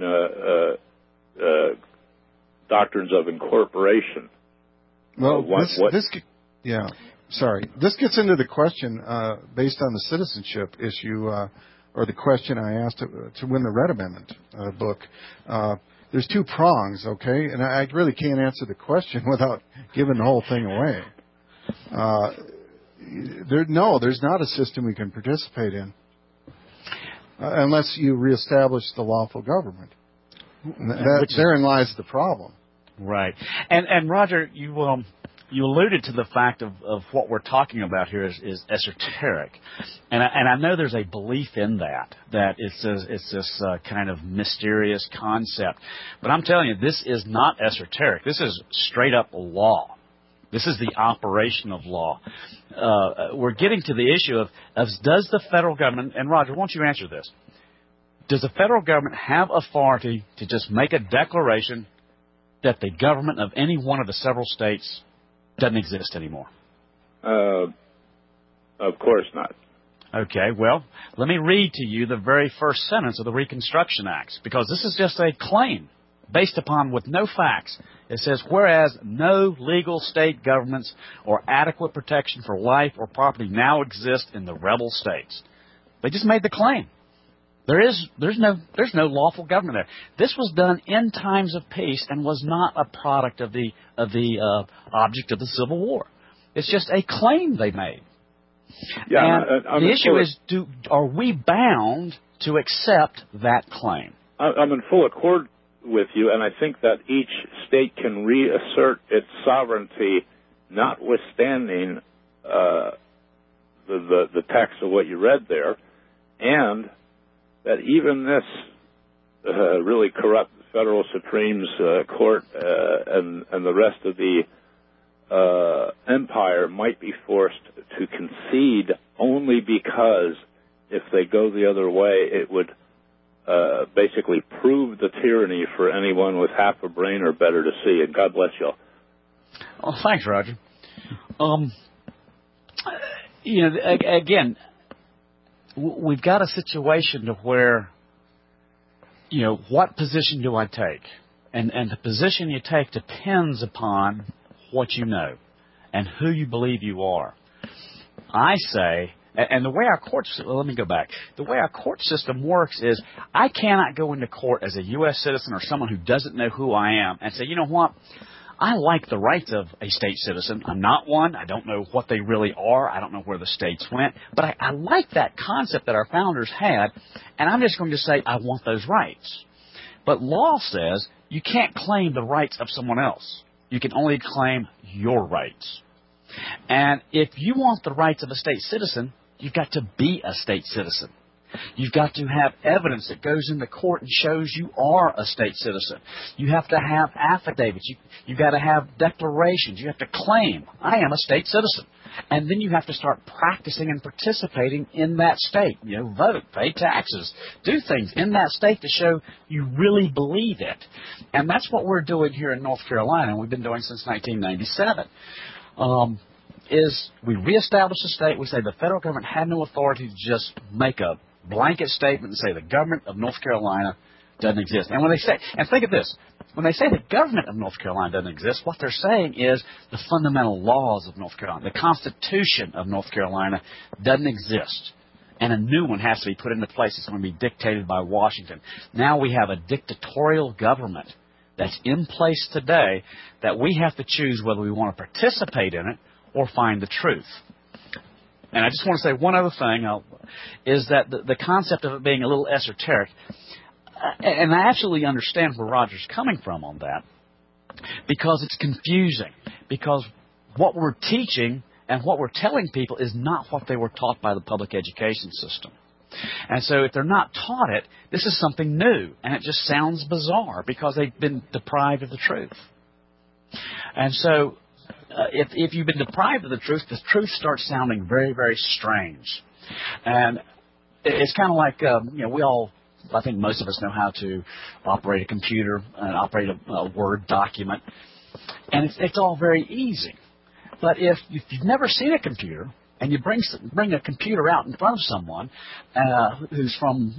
doctrines of incorporation. Well, this gets into the question based on the citizenship issue, or the question I asked to win the Red Amendment book. There's 2 prongs, okay, and I really can't answer the question without giving the whole thing away. There's not a system we can participate in unless you reestablish the lawful government. Therein lies the problem. Right. And Roger, you you alluded to the fact of what we're talking about here is esoteric, and I know there's a belief in that it's this kind of mysterious concept, but I'm telling you, this is not esoteric. This is straight up law. This is the operation of law. We're getting to the issue of does the federal government, and Roger, won't you answer this? Does the federal government have authority to just make a declaration that the government of any one of the several states doesn't exist anymore? Of course not. Okay, well, let me read to you the very first sentence of the Reconstruction Act, because this is just a claim based upon with no facts. It says, whereas no legal state governments or adequate protection for life or property now exist in the rebel states. They just made the claim. There's no lawful government there. This was done in times of peace and was not a product of the object of the Civil War. It's just a claim they made. Yeah, and the issue is, are we bound to accept that claim? I'm in full accord with you, and I think that each state can reassert its sovereignty, notwithstanding the text of what you read there, and that even this really corrupt federal Supremes Court and the rest of the empire might be forced to concede only because if they go the other way, it would basically prove the tyranny for anyone with half a brain or better to see. And God bless you all. Oh, thanks, Roger. Again, we've got a situation to where, what position do I take? And the position you take depends upon what you know and who you believe you are. I say, and the way our courts, let me go back. The way our court system works is I cannot go into court as a U.S. citizen or someone who doesn't know who I am and say, you know what? I like the rights of a state citizen. I'm not one. I don't know what they really are. I don't know where the states went. But I like that concept that our founders had, and I'm just going to say I want those rights. But law says you can't claim the rights of someone else. You can only claim your rights. And if you want the rights of a state citizen, you've got to be a state citizen. You've got to have evidence that goes into court and shows you are a state citizen. You have to have affidavits. You've got to have declarations. You have to claim, I am a state citizen. And then you have to start practicing and participating in that state. Vote, pay taxes, do things in that state to show you really believe it. And that's what we're doing here in North Carolina, and we've been doing since 1997. Is we reestablish the state. We say the federal government had no authority to just make a blanket statement and say the government of North Carolina doesn't exist. And when they say, and think of this, when they say the government of North Carolina doesn't exist, what they're saying is the fundamental laws of North Carolina, the Constitution of North Carolina doesn't exist. And a new one has to be put into place. It's going to be dictated by Washington. Now we have a dictatorial government that's in place today that we have to choose whether we want to participate in it or find the truth. And I just want to say one other thing, is that the concept of it being a little esoteric, and I absolutely understand where Roger's coming from on that, because it's confusing, because what we're teaching and what we're telling people is not what they were taught by the public education system. And so if they're not taught it, this is something new, and it just sounds bizarre because they've been deprived of the truth. And so if you've been deprived of the truth starts sounding very, very strange. And it's kind of like, we all, I think most of us know how to operate a computer and operate a Word document. And it's all very easy. But if you've never seen a computer, and you bring a computer out in front of someone who's from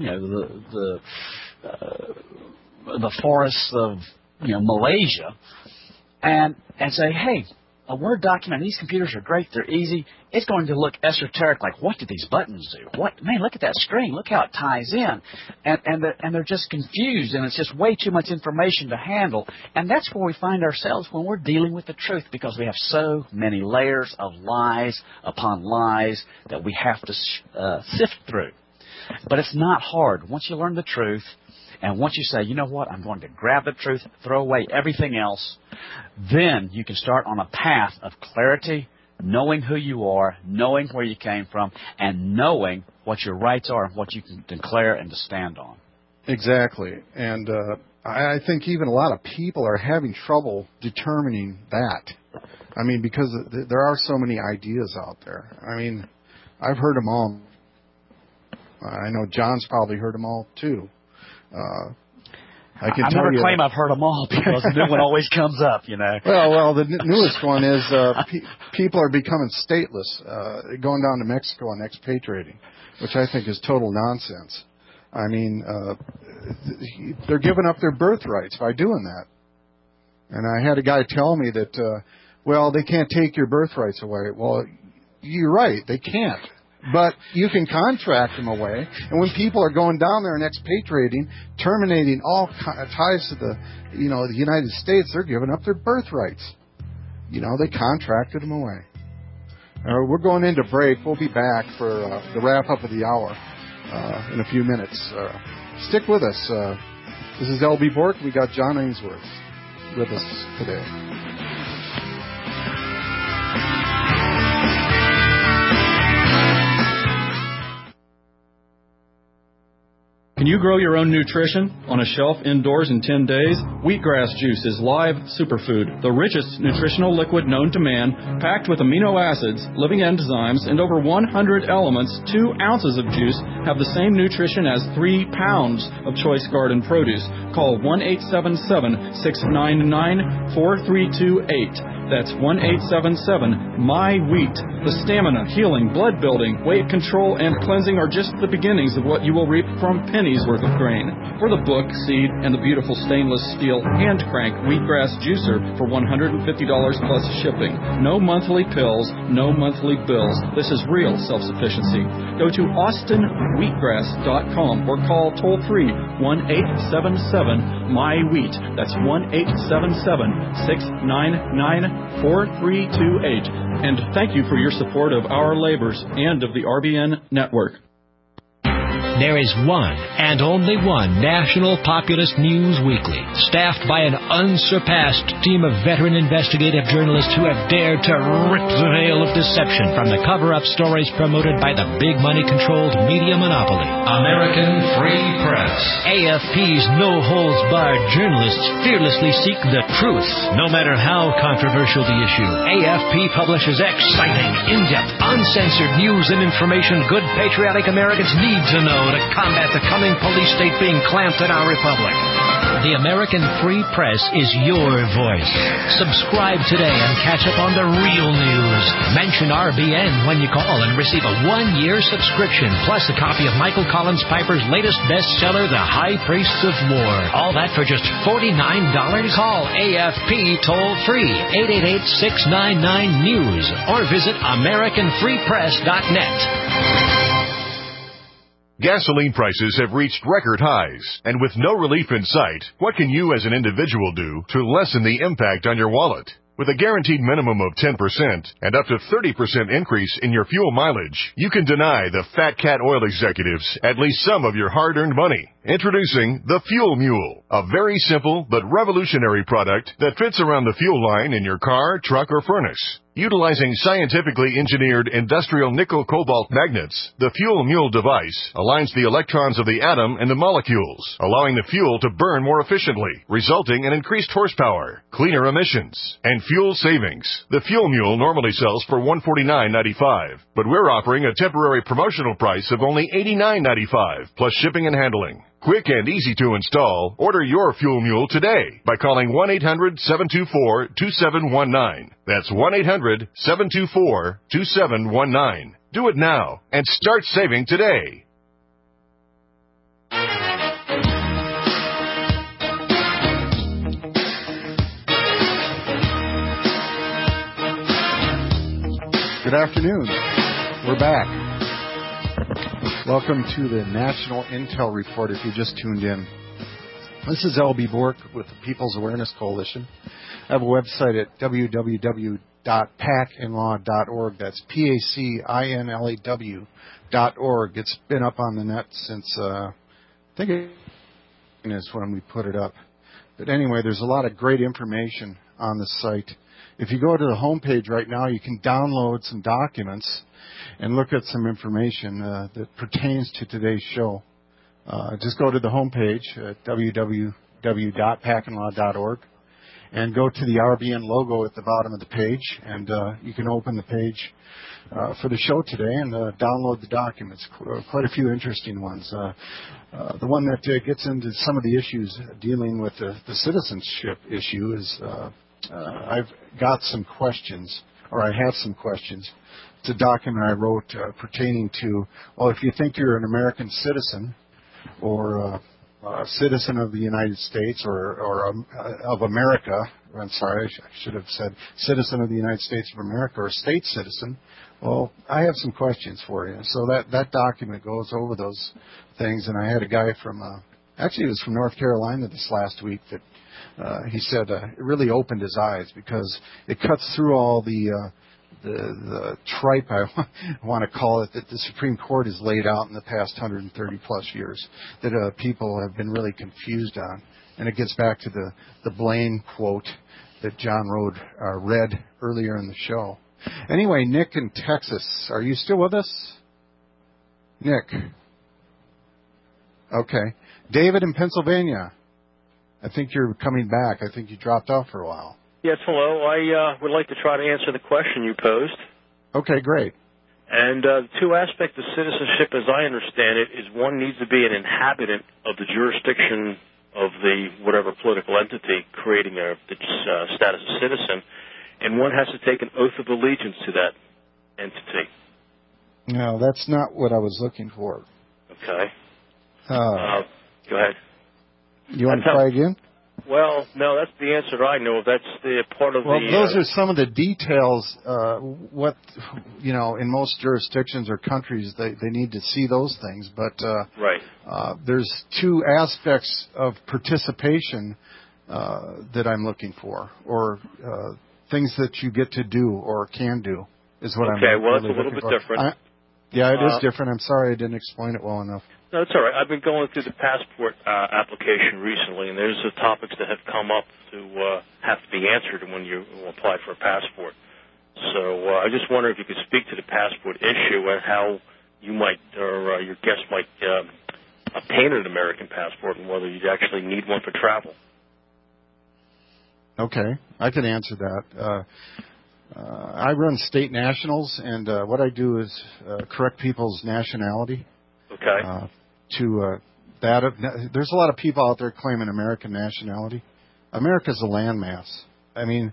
the forests of Malaysia, and say, hey, a Word document, these computers are great, they're easy, it's going to look esoteric, like, what do these buttons do? Man, look at that screen, look how it ties in. And they're just confused, and it's just way too much information to handle. And that's where we find ourselves when we're dealing with the truth, because we have so many layers of lies upon lies that we have to sift through. But it's not hard. Once you learn the truth, and once you say, you know what, I'm going to grab the truth, throw away everything else, then you can start on a path of clarity, knowing who you are, knowing where you came from, and knowing what your rights are and what you can declare and to stand on. Exactly. And I think even a lot of people are having trouble determining that. I mean, because there are so many ideas out there. I mean, I've heard them all. I know John's probably heard them all, too. I never claim I've heard them all because the new one always comes up, you know. Well, the newest one is people are becoming stateless, going down to Mexico and expatriating, which I think is total nonsense. I mean, they're giving up their birthrights by doing that. And I had a guy tell me that, they can't take your birthrights away. Well, you're right, they can't. But you can contract them away. And when people are going down there and expatriating, terminating all ties to the United States, they're giving up their birthrights. They contracted them away. We're going into break. We'll be back for the wrap-up of the hour in a few minutes. Stick with us. This is L.B. Bork. We got John Ainsworth with us today. Can you grow your own nutrition on a shelf indoors in 10 days? Wheatgrass juice is live superfood, the richest nutritional liquid known to man, packed with amino acids, living enzymes, and over 100 elements. 2 ounces of juice have the same nutrition as 3 pounds of choice garden produce. Call 1-877-699-4328. That's 1-877-MY-WHEAT. The stamina, healing, blood building, weight control, and cleansing are just the beginnings of what you will reap from pennies worth of grain. For the book, seed, and the beautiful stainless steel hand crank wheatgrass juicer for $150 plus shipping. No monthly pills, no monthly bills. This is real self-sufficiency. Go to austinwheatgrass.com or call toll-free 1-877-MY-WHEAT. That's 1-877-699-4328. And thank you for your support of our labors and of the RBN network. There is one and only one National Populist News Weekly, staffed by an unsurpassed team of veteran investigative journalists who have dared to rip the veil of deception from the cover-up stories promoted by the big money-controlled media monopoly. American Free Press. AFP's no-holds-barred journalists fearlessly seek the truth, no matter how controversial the issue. AFP publishes exciting, in-depth, uncensored news and information good patriotic Americans need to know to combat the coming police state being clamped in our republic. The American Free Press is your voice. Subscribe today and catch up on the real news. Mention RBN when you call and receive a 1-year subscription, plus a copy of Michael Collins Piper's latest bestseller, The High Priests of War. All that for just $49. Call AFP toll-free, 888-699-NEWS, or visit AmericanFreePress.net. Gasoline prices have reached record highs, and with no relief in sight, what can you as an individual do to lessen the impact on your wallet? With a guaranteed minimum of 10% and up to 30% increase in your fuel mileage, you can deny the Fat Cat Oil executives at least some of your hard-earned money. Introducing the Fuel Mule, a very simple but revolutionary product that fits around the fuel line in your car, truck, or furnace. Utilizing scientifically engineered industrial nickel-cobalt magnets, the Fuel Mule device aligns the electrons of the atom and the molecules, allowing the fuel to burn more efficiently, resulting in increased horsepower, cleaner emissions, and fuel savings. The Fuel Mule normally sells for $149.95, but we're offering a temporary promotional price of only $89.95, plus shipping and handling. Quick and easy to install. Order your Fuel Mule today by calling 1-800-724-2719. That's 1-800-724-2719. Do it now and start saving today. Good afternoon. We're back. Welcome to the National Intel Report if you just tuned in. This is L.B. Bork with the People's Awareness Coalition. I have a website at www.pacinlaw.org. That's PACINLAW.org. It's been up on the net since, I think it's when we put it up. But anyway, there's a lot of great information on the site. If you go to the homepage right now, you can download some documents and look at some information that pertains to today's show. Just go to the homepage at www.pacandlaw.org and go to the RBN logo at the bottom of the page, and you can open the page for the show today and download the documents. Quite a few interesting ones. The one that gets into some of the issues dealing with the citizenship issue is I've got some questions, or I have some questions. It's a document I wrote pertaining to, well, if you think you're an American citizen or a citizen of the United States or of America, I'm sorry, I should have said citizen of the United States of America or state citizen, well, I have some questions for you. So that document goes over those things, and I had a guy from, actually it was from North Carolina this last week that he said it really opened his eyes because it cuts through all the tripe, I want to call it, that the Supreme Court has laid out in the past 130 plus years that people have been really confused on. And it gets back to the Blaine quote that John read earlier in the show. Anyway, Nick in Texas, are you still with us? Nick. Okay. David in Pennsylvania. I think you're coming back. I think you dropped off for a while. Yes, hello. I would like to try to answer the question you posed. Okay, great. And the two aspects of citizenship, as I understand it, is one needs to be an inhabitant of the jurisdiction of the whatever political entity creating the status of citizen, and one has to take an oath of allegiance to that entity. No, that's not what I was looking for. Okay. Go ahead. You want to try again? Well, no, that's the answer I know of. That's the part of the... Well, those are some of the details. In most jurisdictions or countries, they need to see those things. But right. There's two aspects of participation that I'm looking for, or things that you get to do or can do, is what I'm Okay, well, really it's a little bit different. It is different. I'm sorry I didn't explain it well enough. No, it's all right. I've been going through the passport application recently, and there's the topics that have come up to have to be answered when you apply for a passport. So I just wonder if you could speak to the passport issue and how you might, or your guest might, obtain an American passport and whether you'd actually need one for travel. Okay, I can answer that. I run state nationals, and what I do is correct people's nationality. Okay. There's a lot of people out there claiming American nationality. America's a landmass. I mean,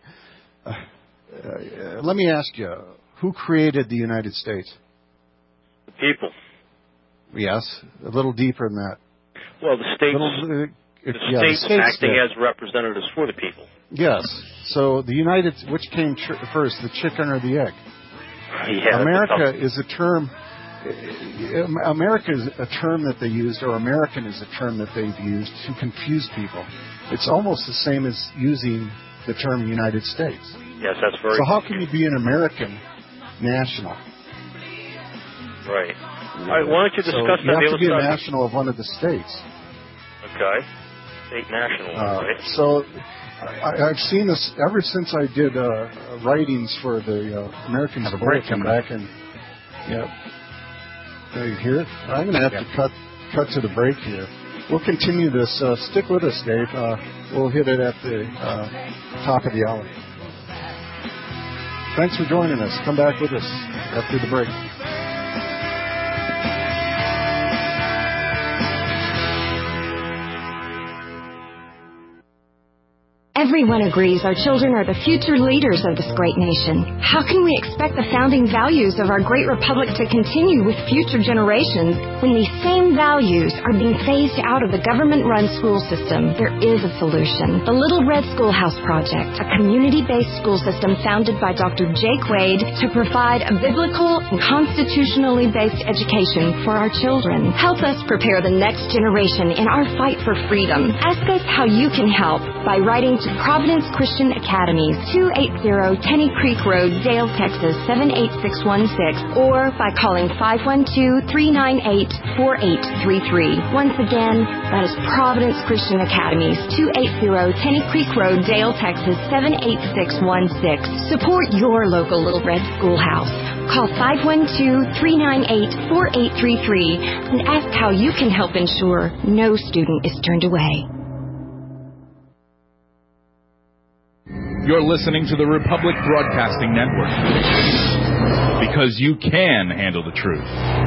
let me ask you, who created the United States? The people. Yes, a little deeper than that. Well, the states acting as representatives for the people. Yes. So which came first, the chicken or the egg? Yeah, America is a term. America is a term that they used, or American is a term that they've used to confuse people. It's almost the same as using the term United States. Yes, that's very. So how can you be an American national? Right. All right. Why don't you discuss that? You have to be a national of one of the states. Okay. State national. Right. So I've seen this ever since I did writings for the Americans Bulletin back in. Yeah. You hear it? I'm going to have to cut to the break here. We'll continue this. Stick with us, Dave. We'll hit it at the top of the hour. Thanks for joining us. Come back with us after the break. Everyone agrees our children are the future leaders of this great nation. How can we expect the founding values of our great republic to continue with future generations when these same values are being phased out of the government-run school system? There is a solution. The Little Red Schoolhouse Project, a community-based school system founded by Dr. Jake Wade to provide a biblical and constitutionally based education for our children. Help us prepare the next generation in our fight for freedom. Ask us how you can help by writing to Providence Christian Academies, 280 Tenny Creek Road, Dale, Texas, 78616, or by calling 512-398-4833. Once again, that is Providence Christian Academies, 280 Tenny Creek Road, Dale, Texas, 78616. Support your local Little Red Schoolhouse. Call 512-398-4833 and ask how you can help ensure no student is turned away. You're listening to the Republic Broadcasting Network, because you can handle the truth.